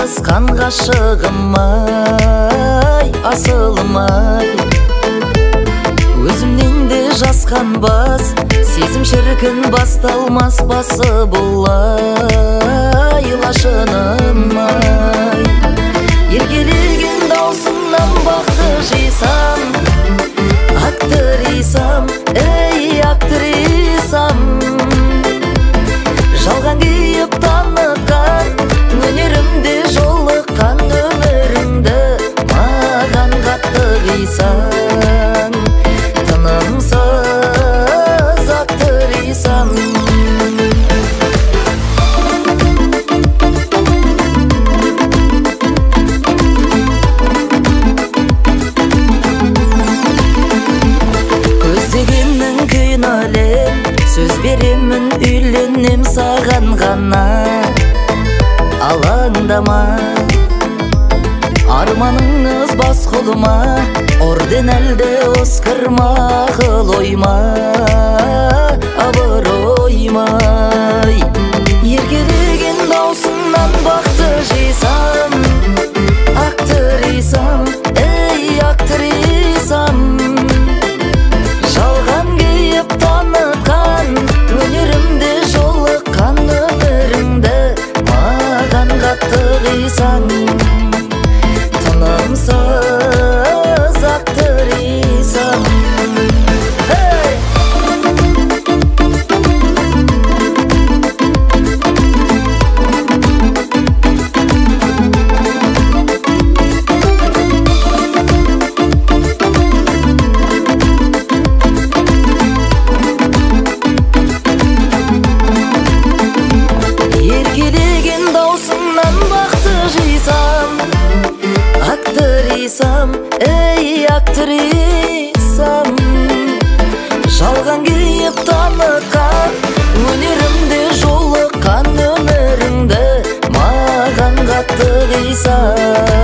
жазған ғашығым-ай, асылым-ай. Өзімнен де жасқан бас, сезім шіркін басталмас басы болай, лашыным-ай. Еркелеген даусыңнан бақты жисам, актрисам, ей актрисам. Жалған күйіп танытқан, өнерімде жолыққан өміріңді маған қатты қисаң, тынымсыз актрисам. Көздегеннің күйін әлем, сөз беремін үйленем саған ғана. Алаңдама, арманыңыз бас құлыма, орден әлде Оскар мағыл ойма, абыроймай. Еркелеген даусыңнан бақты жисам, актрисам, ей актрисам. Жалған кейіп танытқан, өнерімде жолыққан өміріңді маған қатты қисаң, тынымсыз актрисам. Еркелеген даусыңнан бақты жисам, актрисам, ей актрисам. Жалған кейіп танытқан, өнерімде жолыққан өміріңді маған қатты қисаң.